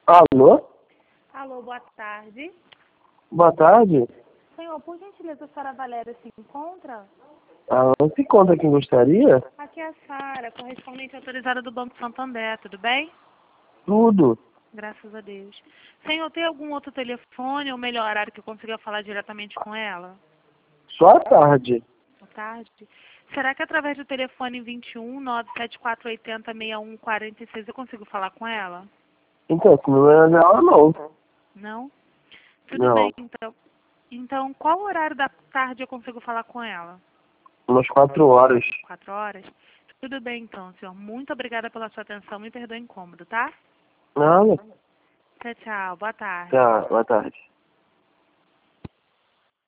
Alô? Alô, boa tarde. Boa tarde. Senhor, por gentileza, a senhora Valéria se encontra? Não se conta quem gostaria? Aqui é a Sara, correspondente autorizada do Banco Santander, tudo bem? Tudo. Graças a Deus. Senhor, tem algum outro telefone ou melhor horário que eu consiga falar diretamente com ela? Só à tarde. Boa tarde. Será que através do telefone 21 97480 6146 eu consigo falar com ela? Então, esse número é dela não. Não? Tudo bem, Não. então. Então, qual horário da tarde eu consigo falar com ela? Umas 4 horas. 4 horas? Tudo bem, então, senhor. Muito obrigada pela sua atenção. Me perdoe o incômodo, tá? Nada. Tchau, tchau. Boa tarde. Tá, boa tarde.